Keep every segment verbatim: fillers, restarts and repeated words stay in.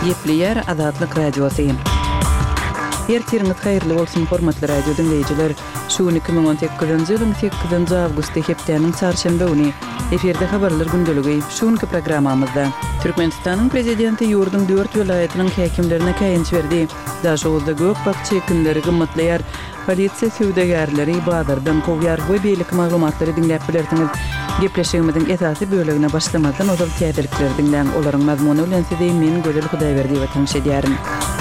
Gepleyer Azatlyk Radiosu. Ertiriniz hayırlı bolsun hormatly radio dinleyijiler. Şu iki ming on sekizinji ýylyň sekizinji awgust hepdeniň çarşamba güni eferde habarlar gündöligi şuňky programmamyzda Türkmenistanyň prezidenti ýurduň dört welaýatynyň häkimlerine käýinç berdi. Daşowda gökbak çekimleri gymmatlaýar. Polisiýa söwdegärleri Badyrdan Kowyar we beýlik maglumatlary dinläp bilersiňiz. Gepleşigimiziň esasy bölegine başlamadan ozal täzelikleri dinläň. Olaryň mazmuny bilen sizi men Gözel Hudaýberdi we tanış edýärim.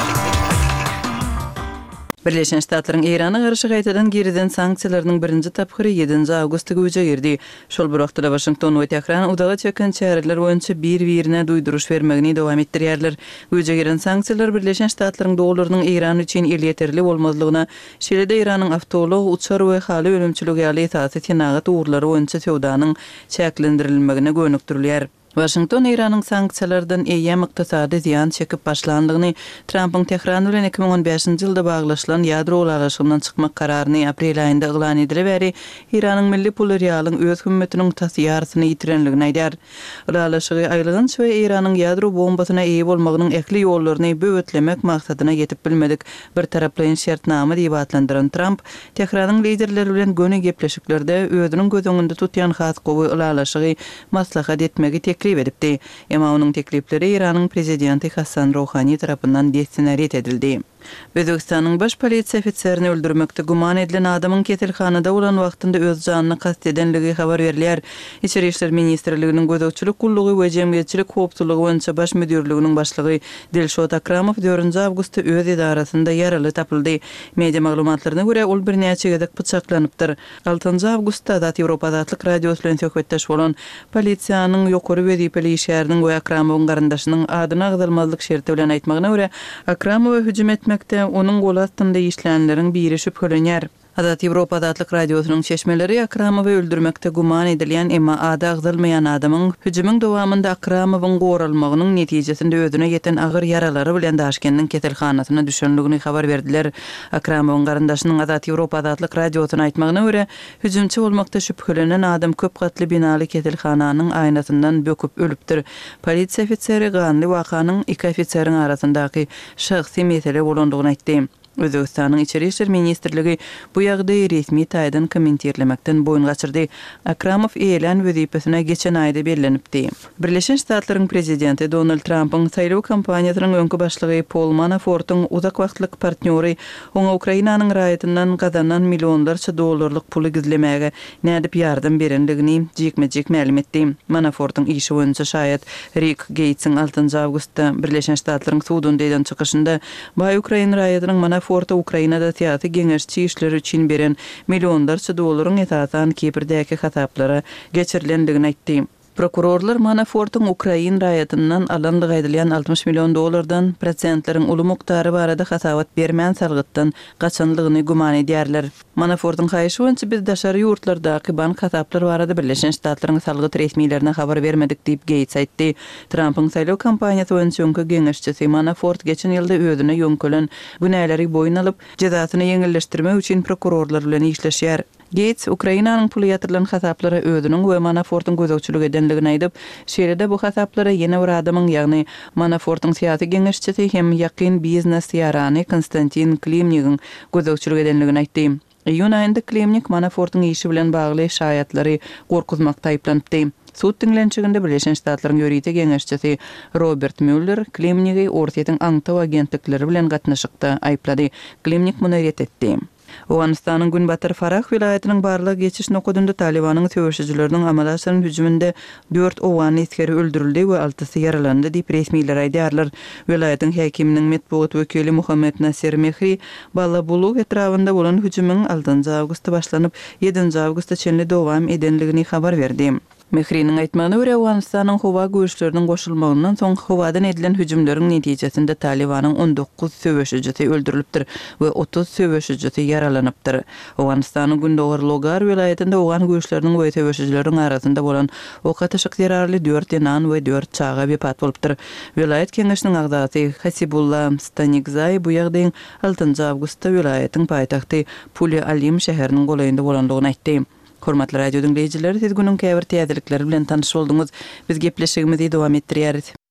Birleşen Ştatlaryň Irana garşy gaýtadan giriden sanksiýalarynyň birinji tapgyry ýedinji awgustda güýje girdi. Şol bir wagtda Washington we Tehran udaga çeken çäreler boýunça bir-birine duýduruş bermegini dowam etdirýärler. Güýje giren sanksiýalar Birleşen Ştatlaryň doglarynyň Iran üçin elýeterli bolmazlygyna, şeýle-de Iranyň awtolog uçar we haly ölümçüligi ýaly esasy tenagat uğurlary boýunça sowdanyň çäklendirilmegine gönükdirilýär. Washington Iranyň sanksiýalardan eýem ykdysady ziýan çekip başlandygyny, Trumpyň Tehran bilen iki ming on beşinji ýylda baglaşylan ýadro ulaşygyndan çykmak kararyny aprel aýynda eglan edilip bäri Iranyň milli pul realyň öz hümmetiniň tasyýaryny ýitirenligini aýdýar. Ulaşygy aýlygynç we Iranyň ýadro bombasyna eýe bolmagynyň ekli ýollaryny böwetlemek maksadyna ýetip bilmedik. Bir taraplyň şertnama diýip adlandyran Trump, Tehranyň liderleri bilen göni gepleşiklerde özüniň göz öňünde tutýan hatgowy ulaşygy maslahat etmegi teklip edipdi. Emma onun teklipleri İran'ın prezidenti Hasan Rouhani tarapından destinariet edildi. Özbekistanyň baş polisiýa ofitserini öldürmekde guman edilen adamyň ketelhanada bolan wagtynda öz janyny kast edenligi habar berilýär. İçeri işler ministrliginiň gözegçilik gullugy we jemgyýetçilik howpsuzlygy boýunça baş müdürliginiň başlygy Dilşod Akramow dördünji awgustda öz edarasynda ýaraly tapyldy. Media maglumatlaryna görä ol bir näçe gedek bıçaklanypdyr. altynji awgustda Azat Ýewropa Azatlyk Radiosu bilen söhbetdeş bolan polisiýanyň ýokary wezipeli işgäriniň we Akramowyň garandaşynyň adyna agdalmazlyk şerti bilen aýtmagyna görä Akramow hüjüm etmekde onun gol astynda işlänleriň biri şüphelenýär. Azat Ýewropa Azatlyk Radiosynyň çeşmeleri Akramowy öldürmekde guman edilýän emma ady agdalmaýan adamyň hüjümüň dowamında Akramowyň goralmagynyň netijesinde özüne ýeten agyr yaralary bilen Daşkentniň ketelhanasyna düşenligini habar berdiler. Akramowyň garandaşynyň Azat Ýewropa Azatlyk Radiosyna aýtmagyna görä, hüjümçi bolmakda şüphelenen adam köp gatly binaly ketelhananyň aýnasyndan böküp ölüpdir. Polisiýa ofitseri ganly wakanyň iki ofiseriň arasyndaky şahsy mesele bolandygyny aýtdy. Özbekistanyň İçeri işler ministrligi bu ýagdaýy resmi taýdan kommentirlemekden boýun gaçyrdy. Akramow eýlen wezipesine geçen aýda bellenipdi. Birleşen Ştatlaryň prezidenti Donald Trumpyň saýlaw kampaniýasynyň öňkü başlygy Paul Manafortyň uzak wagtlyk partneri oňa Ukrainanyň raýatyndan gazanan millionlarça dollarlyk puly gizlemege nädip ýardam berenligini jekme-jek ma'lum etdi. Manafortyň işi boýunça şaýat Rick Gatesiň altynji awgustda Birleşen Ştatlaryň suwdundan çykyşynda baý Ukraina raýatynyň Manaforty Ukrainada tiýatry geňeşçi işleri üçin beren millionlarça dollaryň etasan Kipirdäki hasaplara geçirilendigini aýtdy. Prokurorlar Manafortyň Ukraina raýatyndan alandyg aýdylýan altmış million dollardan prosentleriň uly muktary barada hasabat bermän salgytdan gaçanlygyny guman edýärler. Manafortyň haýyşy boýunça biz daşary ýurtlardaky bank hasaplary barada Birleşen Ştatlaryň salgyt resmiýetlerine habar bermedik diýip Gates aýtdy. Trumpyň saýlaw kampaniýasy boýunça öňkü geňeşçisi Manafort geçen ýylda özüne ýönkelen günäleri boyun alyp jazasyny ýeňilleşdirmek üçin prokurorlar bilen işleşýär. Gates Ukrainanyň puly ýatyrylan hasaplary özüniň we Manafortyň gözegçilik edenligini aýdyp, şeýle-de bu hasaplara ýene bir adamyň, ýagny Manafortyň syýasy geňeşçisi hem ýakyn biznes ýarany Konstantin Klimnikiň gözegçilik edenligini aýtdy. Ýyny aýynda Klimnik Manafortyň işi bilen bagly şaýatlary gorkuzmakda aýplandy. Suud dinlençiginde Birleşen Ştatlaryň ýöriýeti geňeşçisi Robert Mueller Klimniki ortaýyň aňtaw agentlikleri bilen gatnaşykda aýplady. Klimnik muny ret etdi. Owganistanyň Günbatyr Farah vilayatynyň barlyk geçiş nokudunda Talibanyň söwüşçüleriniň amalasynyň hüjüminde dört owgan eskeri öldürildi we altysy yaralandy diýip resmiýetler aýdýarlar. Vilayatyň häkiminiň metbuat wekili Muhammed Nasir Mehri Balabuluk etrawynda bolan hüjümüň altynji awgustda başlanyp ýedinji awgustda çenli dowam edenligini habar berdi. Mehri'nin aýtmagyna görä Awganistanyň howa güýçleriniň goşulmagyndan soň howadan edilen hüjümleriň netijesinde Talibanyň on dokuz söwüşçüsi öldürilipdir we otuz söwüşçüsi yaralanypdyr. Awganistanyň Gündoğar Logar vilayetinde owgan güýçleriniň we söwüşçüleriň arasynda bolan ok atyşyk ýararly dört enan we dört çaga bepat bolupdyr. Vilayet keňeşiniň agdaty Hasibullah Stanikzay bu ýagdaýyň altynji awgustda vilayetyň paýtagty Puli Alim şäheriniň golaýynda bolandygyny aýtdy. Hormatly radio dinleyijiler, siz günüň käbir täzelikleri bilen tanyş bolduňyz. Biz gepleşigimizi dowam etdirýäris.